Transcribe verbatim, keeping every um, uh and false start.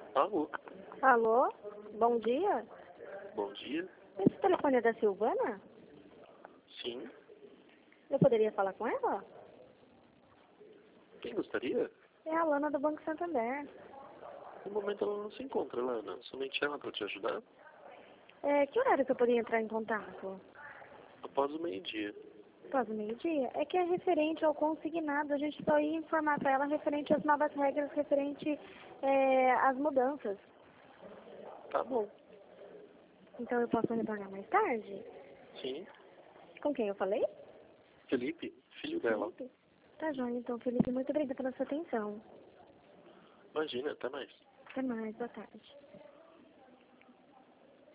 Alô, Alô? Bom dia? bom dia. Esse telefone é da Silvana? Sim. Eu poderia falar com ela? Quem gostaria? É a Lana do Banco Santander. No momento ela não se encontra, Lana. Somente ela para te ajudar É, que horário que eu poderia entrar em contato? após o meio-dia. Após o meio-dia? É que é referente ao consignado. A gente só ia informar para ela referente às novas regras, referente é, às mudanças. Tá bom. Então eu posso retornar mais tarde? Sim. Com quem eu falei? Felipe, filho dela. Felipe? Tá joia, então, Felipe. Muito obrigada pela sua atenção. Imagina, até mais. Até mais. Boa tarde.